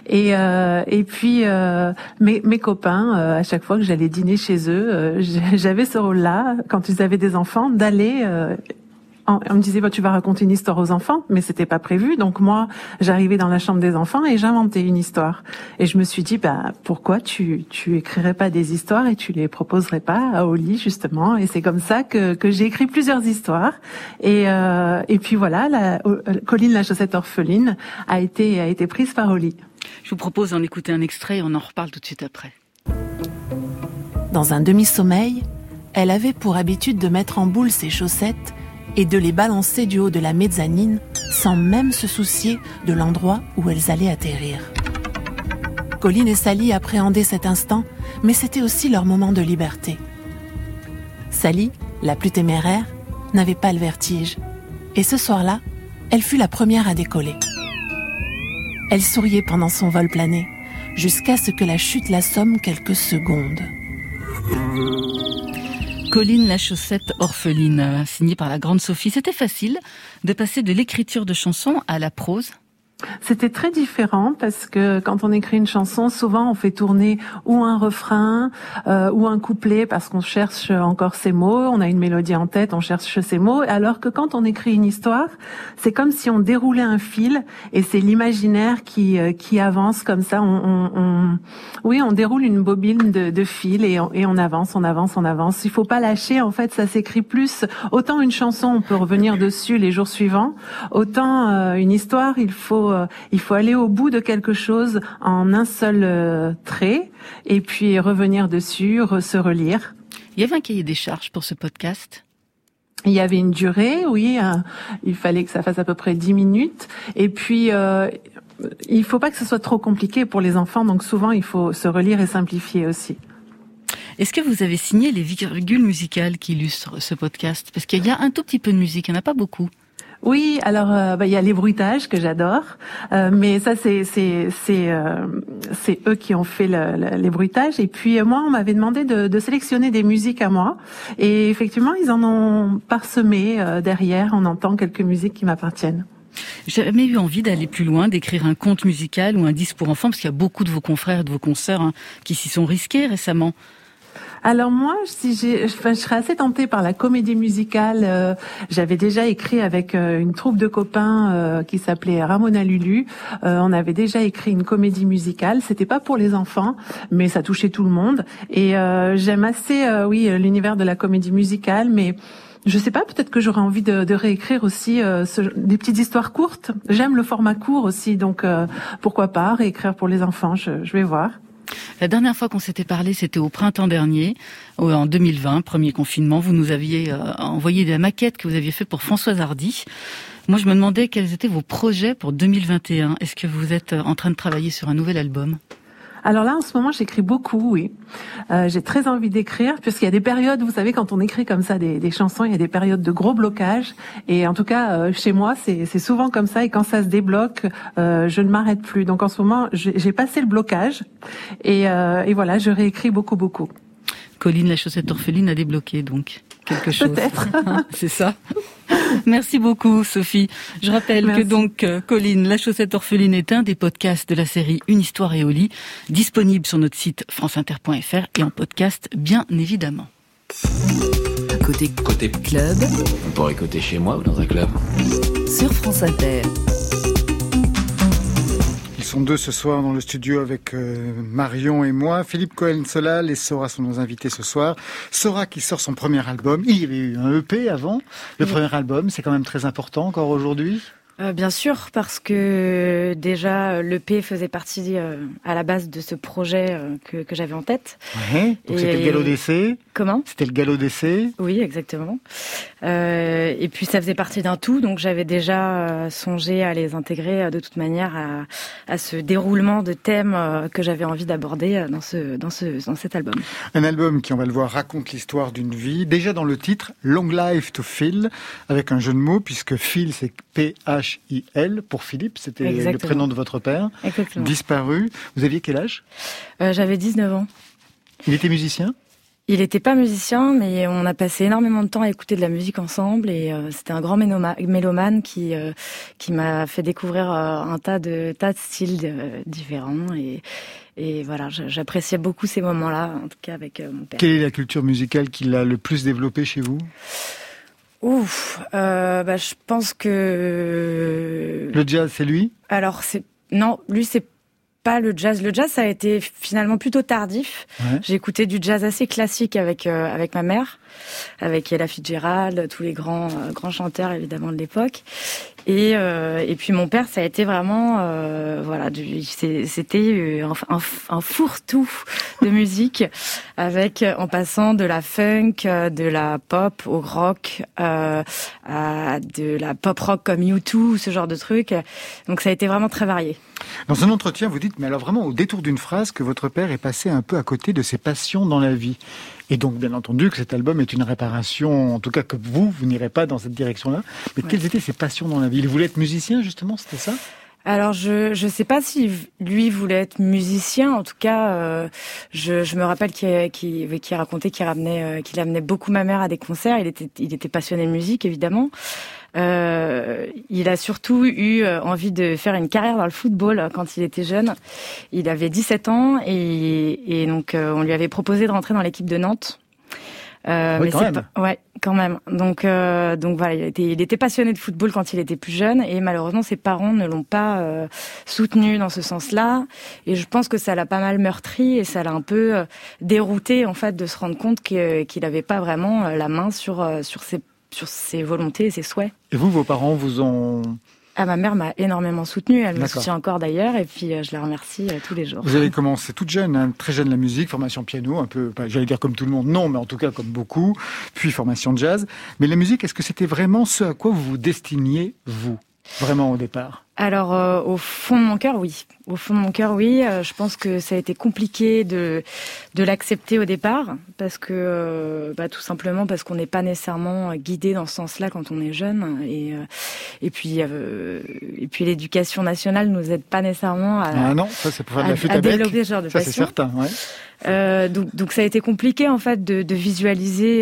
et puis mes copains, à chaque fois que j'allais dîner chez eux, j'avais ce rôle-là, quand ils avaient des enfants, d'aller on me disait, tu vas raconter une histoire aux enfants, mais c'était pas prévu. Donc moi, j'arrivais dans la chambre des enfants et j'inventais une histoire. Et je me suis dit, pourquoi tu écrirais pas des histoires et tu les proposerais pas à Oli, justement. Et c'est comme ça que j'ai écrit plusieurs histoires. Et puis voilà, Colline, la chaussette orpheline a été prise par Oli. Je vous propose d'en écouter un extrait et on en reparle tout de suite après. Dans un demi-sommeil, elle avait pour habitude de mettre en boule ses chaussettes et de les balancer du haut de la mezzanine sans même se soucier de l'endroit où elles allaient atterrir. Colline et Sally appréhendaient cet instant, mais c'était aussi leur moment de liberté. Sally, la plus téméraire, n'avait pas le vertige, et ce soir-là, elle fut la première à décoller. Elle souriait pendant son vol plané, jusqu'à ce que la chute l'assomme quelques secondes. Colline, la chaussette orpheline, signée par la grande Sophie. C'était facile de passer de l'écriture de chansons à la prose? C'était très différent parce que quand on écrit une chanson, souvent on fait tourner ou un refrain ou un couplet parce qu'on cherche encore ces mots, on a une mélodie en tête, on cherche ces mots, alors que quand on écrit une histoire, c'est comme si on déroulait un fil et c'est l'imaginaire qui avance comme ça. On déroule une bobine de fil et on avance. Il faut pas lâcher, en fait, ça s'écrit plus. Autant une chanson, on peut revenir dessus les jours suivants, autant une histoire, il faut aller au bout de quelque chose en un seul trait et puis revenir dessus, se relire. Il y avait un cahier des charges pour ce podcast? Il y avait une durée, oui, il fallait que ça fasse à peu près 10 minutes. Et puis, il faut pas que ce soit trop compliqué pour les enfants, donc souvent il faut se relire et simplifier aussi. Est-ce que vous avez signé les virgules musicales qui illustrent ce podcast? Parce qu'il y a un tout petit peu de musique, il n'y en a pas beaucoup. Oui, alors il y a les bruitages que j'adore, mais ça c'est eux qui ont fait les bruitages. Et puis moi, on m'avait demandé de sélectionner des musiques à moi, et effectivement, ils en ont parsemé derrière. On entend quelques musiques qui m'appartiennent. J'ai jamais eu envie d'aller plus loin, d'écrire un conte musical ou un disque pour enfants, parce qu'il y a beaucoup de vos confrères et de vos consoeurs qui s'y sont risqués récemment. Alors moi, je serais assez tentée par la comédie musicale. J'avais déjà écrit avec une troupe de copains qui s'appelait Ramona Lulu. On avait déjà écrit une comédie musicale. C'était pas pour les enfants, mais ça touchait tout le monde. Et j'aime assez, l'univers de la comédie musicale, mais je sais pas, peut-être que j'aurais envie de réécrire aussi des petites histoires courtes. J'aime le format court aussi, donc pourquoi pas réécrire pour les enfants, je vais voir. La dernière fois qu'on s'était parlé, c'était au printemps dernier, en 2020, premier confinement. Vous nous aviez envoyé la maquette que vous aviez faite pour Françoise Hardy. Moi, je me demandais quels étaient vos projets pour 2021. Est-ce que vous êtes en train de travailler sur un nouvel album ? Alors là, en ce moment, j'écris beaucoup, oui. J'ai très envie d'écrire, puisqu'il y a des périodes, vous savez, quand on écrit comme ça des chansons, il y a des périodes de gros blocage. Et en tout cas, chez moi, c'est souvent comme ça. Et quand ça se débloque, je ne m'arrête plus. Donc en ce moment, j'ai passé le blocage. Et voilà, je réécris beaucoup. Colline, la chaussette orpheline a débloqué, donc, quelque chose. Peut-être. C'est ça. Merci beaucoup, Sophie. Je rappelle que donc, Colline, la chaussette orpheline est un des podcasts de la série Une histoire et au lit, disponible sur notre site franceinter.fr et en podcast, bien évidemment. Côté club. On pourrait écouter chez moi ou dans un club. Sur France Inter. Ils sont deux ce soir dans le studio avec Marion et moi. Philippe Cohen-Solal et Sora sont nos invités ce soir. Sora qui sort son premier album. Il y avait eu un EP avant. Le premier album, c'est quand même très important encore aujourd'hui. Bien sûr, parce que déjà l'EP faisait partie à la base de ce projet que j'avais en tête. Ouais, donc c'était le galop d'essai. Comment ? C'était le galop d'essai. Oui, exactement. Et puis ça faisait partie d'un tout, donc j'avais déjà songé à les intégrer de toute manière à ce déroulement de thèmes que j'avais envie d'aborder dans cet album. Un album qui, on va le voir, raconte l'histoire d'une vie. Déjà dans le titre, Long Life to Phil, avec un jeu de mots, puisque Phil c'est Phil pour Philippe, c'était Exactement. Le prénom de votre père. Exactement. Disparu. Vous aviez quel âge ? J'avais 19 ans. Il était musicien ? Il n'était pas musicien, mais on a passé énormément de temps à écouter de la musique ensemble et c'était un grand mélomane qui m'a fait découvrir un tas de styles différents et voilà, j'appréciais beaucoup ces moments-là, en tout cas avec mon père. Quelle est la culture musicale qui l'a le plus développée chez vous ? Je pense que le jazz, c'est lui ? Alors non, lui c'est pas le jazz. Le jazz, ça a été finalement plutôt tardif. Ouais. J'ai écouté du jazz assez classique avec ma mère, avec Ella Fitzgerald, tous les grands chanteurs évidemment de l'époque. Et puis mon père, ça a été vraiment c'était un fourre-tout de musique en passant de la funk, de la pop au rock, à de la pop rock comme U2, ce genre de trucs. Donc ça a été vraiment très varié. Dans un entretien, vous dites, mais alors vraiment au détour d'une phrase, que votre père est passé un peu à côté de ses passions dans la vie. Et donc, bien entendu, que cet album est une réparation, en tout cas que vous n'irez pas dans cette direction-là. Mais quelles étaient ses passions dans la vie ? Il voulait être musicien, justement, c'était ça ? Alors, je sais pas si lui voulait être musicien. En tout cas, je me rappelle qu'il racontait qu'il amenait beaucoup ma mère à des concerts. Il était passionné de musique, évidemment. Il a surtout eu envie de faire une carrière dans le football quand il était jeune. Il avait 17 ans et donc on lui avait proposé de rentrer dans l'équipe de Nantes. Oui, quand même. Ouais, quand même. Donc voilà, il était passionné de football quand il était plus jeune et malheureusement ses parents ne l'ont pas soutenu dans ce sens-là. Et je pense que ça l'a pas mal meurtri et ça l'a un peu dérouté en fait de se rendre compte qu'il n'avait pas vraiment la main sur ses volontés et ses souhaits. Et vous, vos parents vous ont... Ah, ma mère m'a énormément soutenue, elle me D'accord. soutient encore d'ailleurs, et puis je la remercie tous les jours. Vous avez commencé toute jeune, hein, très jeune la musique, formation piano, un peu, j'allais dire comme tout le monde, non, mais en tout cas comme beaucoup, puis formation de jazz. Mais la musique, est-ce que c'était vraiment ce à quoi vous vous destiniez, vous, vraiment au départ ? Alors, au fond de mon cœur, oui. Au fond de mon cœur, oui. Je pense que ça a été compliqué de l'accepter au départ, parce que, tout simplement parce qu'on n'est pas nécessairement guidé dans ce sens-là quand on est jeune, et puis l'éducation nationale nous aide pas nécessairement à développer ce genre de passion. Ça c'est certain, ouais. Donc ça a été compliqué en fait de visualiser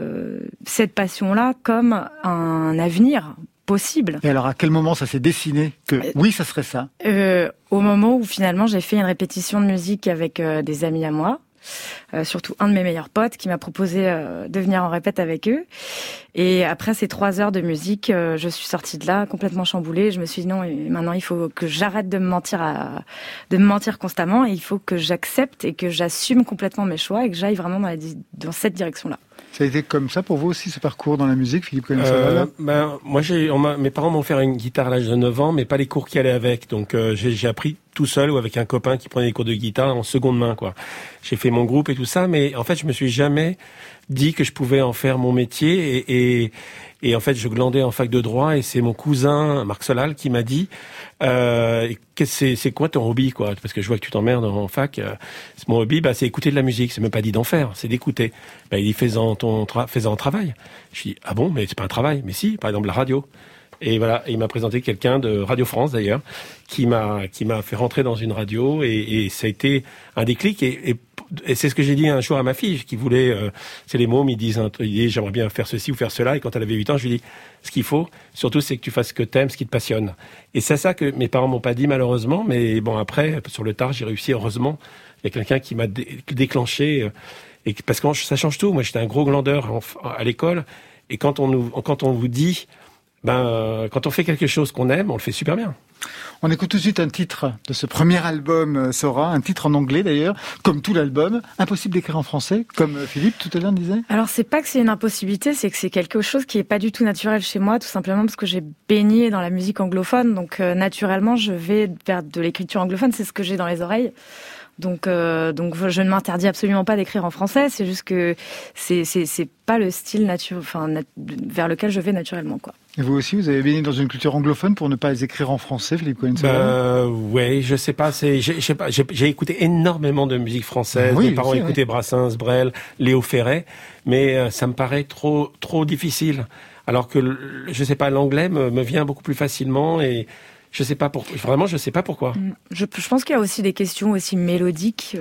cette passion-là comme un avenir possible. Et alors, à quel moment ça s'est dessiné que oui, ça serait ça ? Au moment où finalement j'ai fait une répétition de musique avec des amis à moi, surtout un de mes meilleurs potes qui m'a proposé de venir en répète avec eux. Et après ces 3 heures de musique, je suis sortie de là complètement chamboulée. Je me suis dit non, maintenant il faut que j'arrête de me mentir constamment. Et il faut que j'accepte et que j'assume complètement mes choix et que j'aille vraiment dans cette direction-là. Ça a été comme ça pour vous aussi, ce parcours dans la musique, Philippe Colin-Savall ? Moi, mes parents m'ont offert une guitare à l'âge de 9 ans, mais pas les cours qui allaient avec. Donc, j'ai appris tout seul ou avec un copain qui prenait des cours de guitare en seconde main, quoi. J'ai fait mon groupe et tout ça, mais en fait, je me suis jamais dit que je pouvais en faire mon métier et en fait, je glandais en fac de droit et c'est mon cousin, Marc Solal, qui m'a dit, c'est quoi ton hobby, quoi? Parce que je vois que tu t'emmerdes en fac. Mon hobby, c'est écouter de la musique. C'est même pas dit d'en faire, c'est d'écouter. Il dit, fais-en un travail. Je dis, ah bon, mais c'est pas un travail. Mais si, par exemple, la radio. Et voilà, il m'a présenté quelqu'un de Radio France d'ailleurs, qui m'a fait rentrer dans une radio et ça a été un déclic et c'est ce que j'ai dit un jour à ma fille qui voulait, c'est les mômes, ils disent j'aimerais bien faire ceci ou faire cela et quand elle avait 8 ans, je lui dis ce qu'il faut, surtout c'est que tu fasses ce que t'aimes, ce qui te passionne. Et c'est ça que mes parents m'ont pas dit malheureusement, mais bon après, sur le tard, j'ai réussi heureusement. Il y a quelqu'un qui m'a déclenché et parce que ça change tout. Moi, j'étais un gros glandeur à l'école et quand on vous dit quand on fait quelque chose qu'on aime, on le fait super bien. On écoute tout de suite un titre de ce premier album Sora, un titre en anglais d'ailleurs, comme tout l'album. Impossible d'écrire en français, comme Philippe tout à l'heure disait. Alors c'est pas que c'est une impossibilité, c'est que c'est quelque chose qui est pas du tout naturel chez moi, tout simplement parce que j'ai baigné dans la musique anglophone, donc naturellement je vais vers de l'écriture anglophone, c'est ce que j'ai dans les oreilles. Donc je ne m'interdis absolument pas d'écrire en français, c'est juste que c'est pas le style vers lequel je vais naturellement, quoi. Et vous aussi, vous avez baigné dans une culture anglophone pour ne pas les écrire en français, Philippe Colin-Savall ? Ouais, je sais pas, j'ai écouté énormément de musique française, mes parents écoutaient Brassens, Brel, Léo Ferré, mais ça me paraît trop difficile. Alors que je sais pas, l'anglais me vient beaucoup plus facilement et je sais pas pourquoi. Vraiment, je sais pas pourquoi. Je pense qu'il y a aussi des questions aussi mélodiques.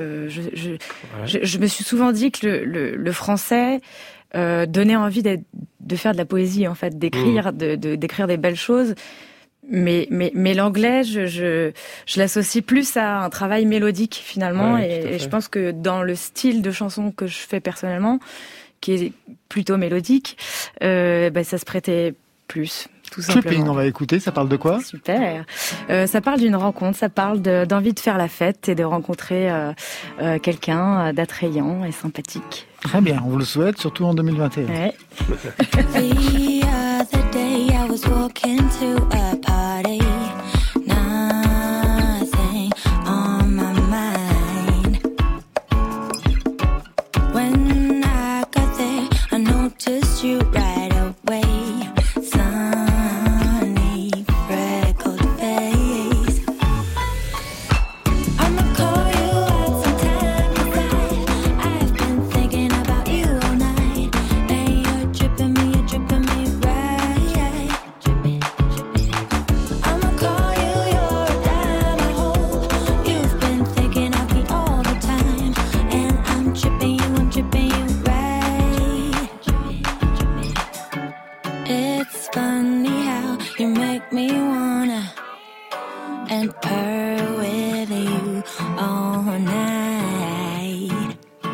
Je me suis souvent dit que le français donnait envie de faire de la poésie, en fait, d'écrire, d'écrire des belles choses. Mais l'anglais, je l'associe plus à un travail mélodique finalement. Et je pense que dans le style de chanson que je fais personnellement, qui est plutôt mélodique, ça se prêtait plus. Tout simplement. Tripping, on va écouter, ça parle de quoi ? Super. Ça parle d'une rencontre, ça parle d'envie de faire la fête et de rencontrer quelqu'un d'attrayant et sympathique. Très bien, on vous le souhaite, surtout en 2021. Ouais. The other day I was walking to a party. Nothing on my mind. When I got there, I noticed you right away. and purr with you all night.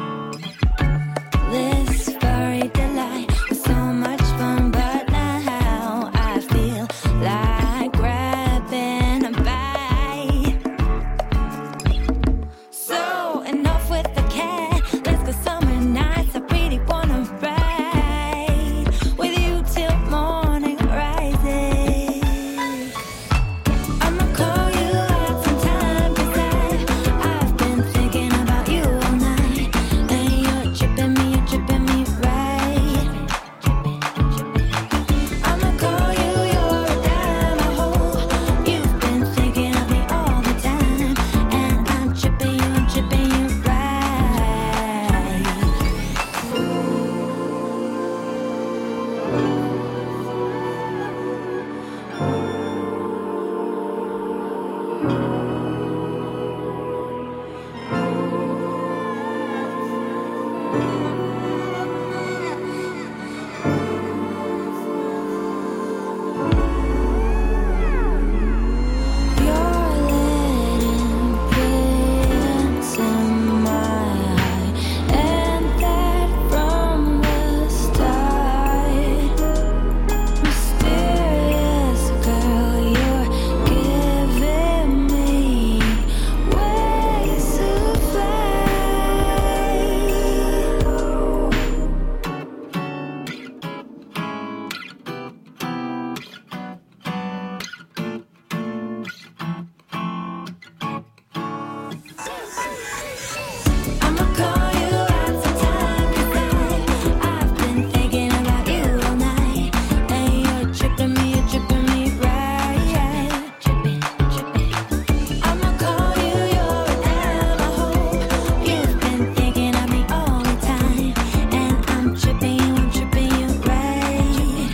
This furry delight was so much fun, but now I feel like grabbing a bite. So enough with the cat, let's go summer nights. I really wanna ride with you till morning rises. I'ma call you out sometime, 'cause I've been thinking about you all night. And you're tripping me right. I'ma call you, you're a dime a hole. You've been thinking of me all the time. And I'm tripping you right. You're letting prints in my eye, and that from the start. Mysterious girl, you're giving me ways to fly. I'ma call you out sometime, 'cause I've been thinking about you all night. And you're tripping me right. I'ma call you, you're a dime a hole. You've been thinking of me all the time. And I'm tripping you right.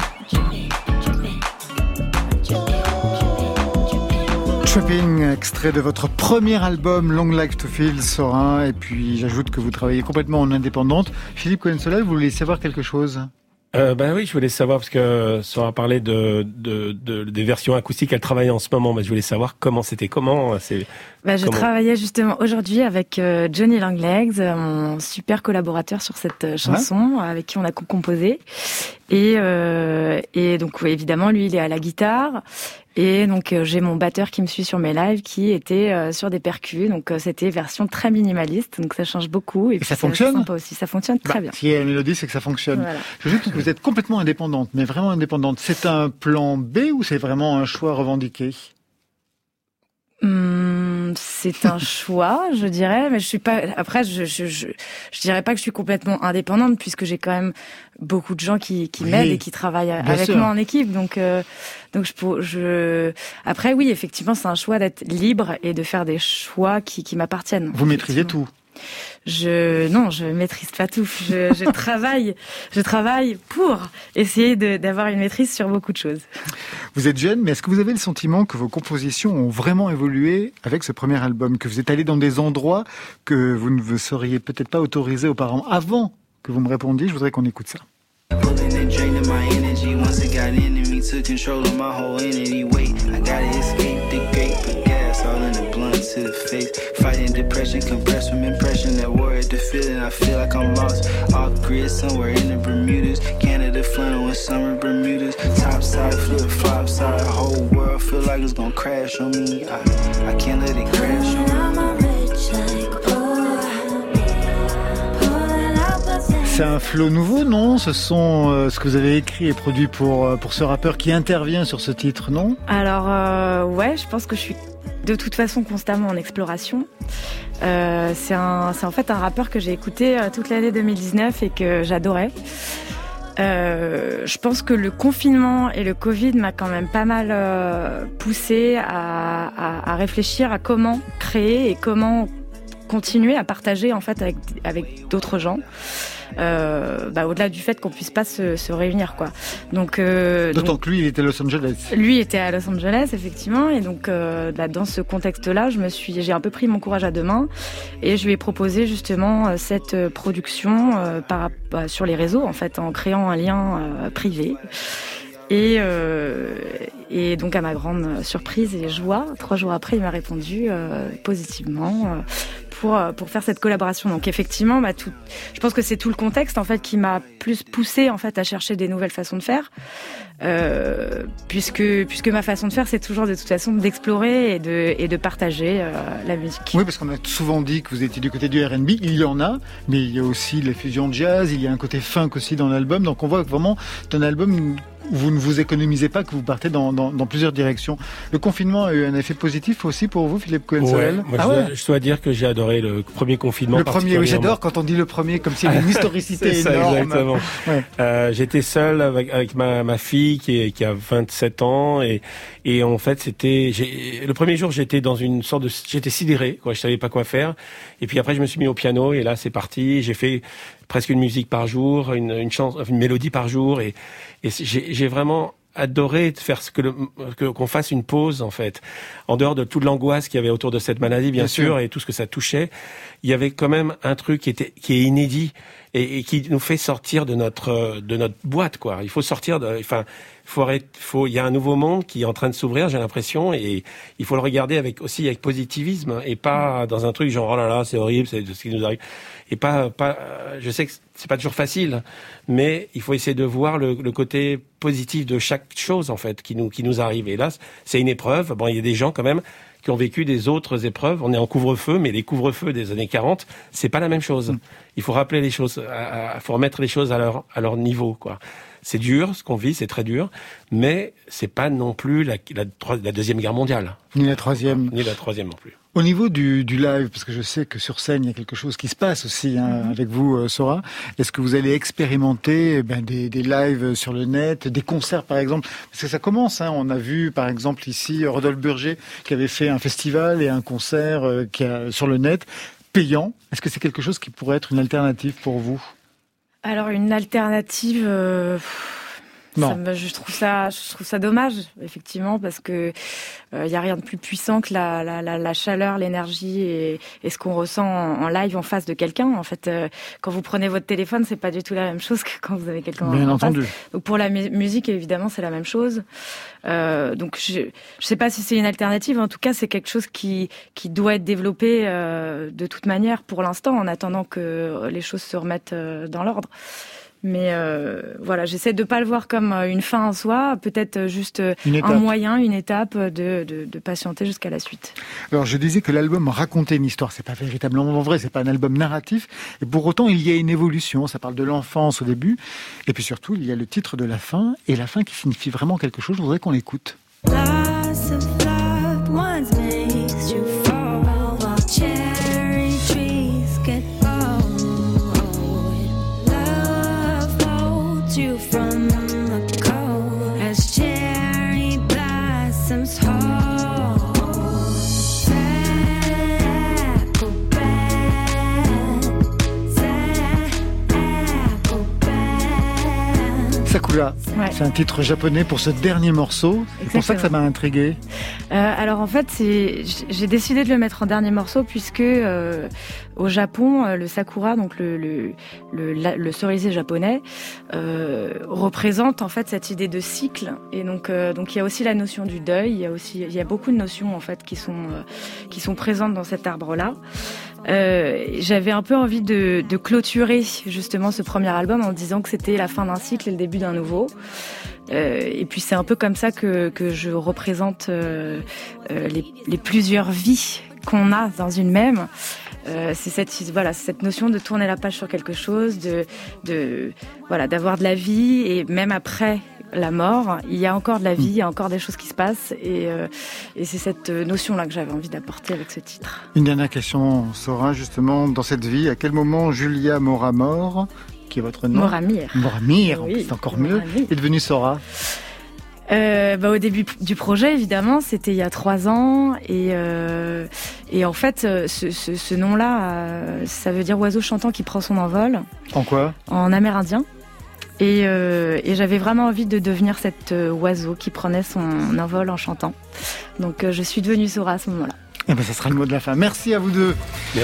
Tripping, extrait de votre premier album Long Life to Phil Sorin. Et puis j'ajoute que vous travaillez complètement en indépendante. Philippe Cohen-Solal, vous voulez savoir quelque chose? Ben oui, je voulais savoir, parce que Sora parlait des versions acoustiques qu'elle travaillait en ce moment. Ben, je voulais savoir comment c'était, Je travaillais justement aujourd'hui avec Johnny Langlegs, mon super collaborateur sur cette chanson, avec qui on a composé. Et donc évidemment, lui, il est à la guitare. Et donc j'ai mon batteur qui me suit sur mes lives, qui était sur des percus. Donc c'était version très minimaliste, donc ça change beaucoup. Et puis ça fonctionne sympa aussi, ça fonctionne très bien. Si il y a une mélodie, c'est que ça fonctionne. Voilà. J'ajoute que vous êtes complètement indépendante, mais vraiment indépendante. C'est un plan B ou c'est vraiment un choix revendiqué? C'est un choix, je dirais, mais je suis pas. Après, je dirais pas que je suis complètement indépendante, puisque j'ai quand même beaucoup de gens qui m'aident et qui travaillent avec moi en équipe. Donc après, oui, effectivement, c'est un choix d'être libre et de faire des choix qui m'appartiennent. Vous maîtrisez tout? Non, je maîtrise pas tout. Je travaille pour essayer d'avoir une maîtrise sur beaucoup de choses. Vous êtes jeune, mais est-ce que vous avez le sentiment que vos compositions ont vraiment évolué avec ce premier album, que vous êtes allé dans des endroits que vous ne vous seriez peut-être pas autorisé auparavant? Avant que vous me répondiez, je voudrais qu'on écoute ça. Pulling and draining my energy once it got into me, took control of my whole entity. Wait, I gotta escape the gate, put gas all in the blunt to the face. Fighting depression, compressed from impression that war at the feeling. I feel like I'm lost, off grid somewhere in the Bermudas. Canada flannel in summer Bermudas. Top side, flip flop side, whole world feel like it's gonna crash on me. I can't let it crash on me. C'est un flow nouveau, non? Ce sont ce que vous avez écrit et produit pour ce rappeur qui intervient sur ce titre, non? Alors, ouais, je pense que je suis de toute façon constamment en exploration. C'est en fait un rappeur que j'ai écouté toute l'année 2019 et que j'adorais. Je pense que le confinement et le Covid m'a quand même pas mal poussé à réfléchir à comment créer et comment continuer à partager en fait avec d'autres gens. Au-delà du fait qu'on puisse pas se réunir, quoi. Donc d'autant que lui, il était à Los Angeles. Lui était à Los Angeles, effectivement, et donc dans ce contexte-là, j'ai un peu pris mon courage à deux mains et je lui ai proposé justement cette production sur les réseaux, en fait, en créant un lien privé. Et donc à ma grande surprise et joie, 3 jours après, il m'a répondu positivement pour faire cette collaboration. Donc effectivement, je pense que c'est tout le contexte en fait qui m'a plus poussée en fait à chercher des nouvelles façons de faire, puisque ma façon de faire, c'est toujours de toute façon d'explorer et de partager la musique. Oui, parce qu'on a souvent dit que vous étiez du côté du R&B. Il y en a, mais il y a aussi les fusions jazz. Il y a un côté funk aussi dans l'album. Donc on voit que vraiment c'est un album où vous ne vous économisez pas, que vous partez dans plusieurs directions. Le confinement a eu un effet positif aussi pour vous, Philippe Cohen-Sorel? Je dois dire que j'ai adoré le premier confinement. Le premier, oui, j'adore quand on dit le premier, comme s'il y avait une historicité c'est ça, énorme. Exactement. Ouais. J'étais seul avec ma fille qui a 27 ans et en fait le premier jour j'étais dans une sorte de, j'étais sidéré, quoi, je savais pas quoi faire. Et puis après je me suis mis au piano et là c'est parti. J'ai fait presque une musique par jour, une mélodie par jour et j'ai vraiment adoré de faire qu'on fasse une pause en fait, en dehors de toute l'angoisse qu'il y avait autour de cette maladie bien sûr et tout ce que ça touchait. Il y avait quand même un truc qui est inédit et qui nous fait sortir de notre boîte, quoi. Il faut sortir il y a un nouveau monde qui est en train de s'ouvrir, j'ai l'impression, et il faut le regarder avec positivisme et pas dans un truc genre oh là là c'est horrible, c'est ce qui nous arrive, et pas je sais que c'est pas toujours facile, mais il faut essayer de voir le côté positif de chaque chose en fait qui nous arrive. Et là c'est une épreuve. Bon, il y a des gens quand même qui ont vécu des autres épreuves. On est en couvre-feu, mais les couvre-feux des années 40, c'est pas la même chose. Il faut rappeler les choses, faut remettre les choses à leur niveau, quoi. C'est dur, ce qu'on vit, c'est très dur, mais c'est pas non plus la Deuxième Guerre mondiale. Ni la Troisième. Ni la Troisième non plus. Au niveau du live, parce que je sais que sur scène, il y a quelque chose qui se passe aussi avec vous, Sora. Est-ce que vous allez expérimenter des lives sur le net, des concerts par exemple? Parce que ça commence, on a vu par exemple ici Rodolphe Burger qui avait fait un festival et un concert sur le net, payant. Est-ce que c'est quelque chose qui pourrait être une alternative pour vous? Alors une alternative... Non. Je trouve ça dommage, effectivement, parce que y a rien de plus puissant que la chaleur, l'énergie et ce qu'on ressent en live en face de quelqu'un. En fait, quand vous prenez votre téléphone, c'est pas du tout la même chose que quand vous avez quelqu'un en face. Bien entendu. Donc pour la musique, évidemment, c'est la même chose. Donc je sais pas si c'est une alternative. En tout cas, c'est quelque chose qui doit être développé de toute manière pour l'instant, en attendant que les choses se remettent dans l'ordre. Mais voilà, j'essaie de pas le voir comme une fin en soi, peut-être juste un moyen, une étape de patienter jusqu'à la suite. Alors je disais que l'album racontait une histoire, c'est pas véritablement vrai, c'est pas un album narratif, et pour autant il y a une évolution, ça parle de l'enfance au début, et puis surtout il y a le titre de la fin, et la fin qui signifie vraiment quelque chose, je voudrais qu'on l'écoute. Lots of loved ones makes you fall while cherry trees get you from the cold as cherry blossoms hold. Sakura, c'est un titre japonais pour ce dernier morceau. C'est pour ça que ça m'a intrigué. Alors en fait, j'ai décidé de le mettre en dernier morceau puisque au Japon, le sakura, donc le cerisier japonais, représente en fait cette idée de cycle. Et donc il y a aussi la notion du deuil. Il y a beaucoup de notions en fait qui sont présentes dans cet arbre-là. J'avais un peu envie de clôturer justement ce premier album en disant que c'était la fin d'un cycle et le début d'un nouveau. Et puis c'est un peu comme ça que je représente les plusieurs vies qu'on a dans une même. C'est cette notion de tourner la page sur quelque chose, d'avoir de la vie, et même après la mort, il y a encore de la vie, il y a encore des choses qui se passent, et c'est cette notion-là que j'avais envie d'apporter avec ce titre. Une dernière question, Sora, justement, dans cette vie, à quel moment Julia Moramor, qui est votre nom? Moramir, oui, c'est encore mieux, est devenue Sora? Au début du projet, évidemment, c'était il y a 3 ans, et en fait, ce nom-là, ça veut dire oiseau chantant qui prend son envol. En quoi? En amérindien. Et j'avais vraiment envie de devenir cet oiseau qui prenait son envol en chantant. Donc je suis devenue Sora à ce moment-là. Et ça sera le mot de la fin. Merci à vous deux. Merci.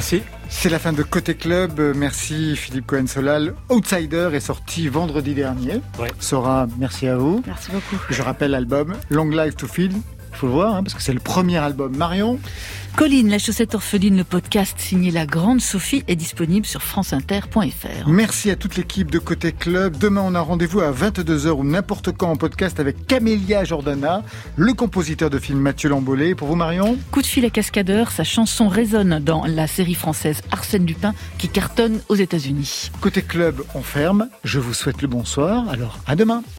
C'est la fin de Côté Club. Merci Philippe Cohen-Solal. Outsider est sorti vendredi dernier. Ouais. Sora, merci à vous. Merci beaucoup. Je rappelle l'album Long Life to Feel. Il faut le voir, parce que c'est le premier album. Marion? Colline, la chaussette orpheline, le podcast signé La Grande Sophie est disponible sur franceinter.fr. Merci à toute l'équipe de Côté Club. Demain, on a rendez-vous à 22h ou n'importe quand en podcast avec Camélia Jordana, le compositeur de film Mathieu Lambolé. Pour vous, Marion? Coup de fil à cascadeur, sa chanson résonne dans la série française Arsène Lupin qui cartonne aux États-Unis. Côté Club, on ferme. Je vous souhaite le bonsoir. Alors, à demain.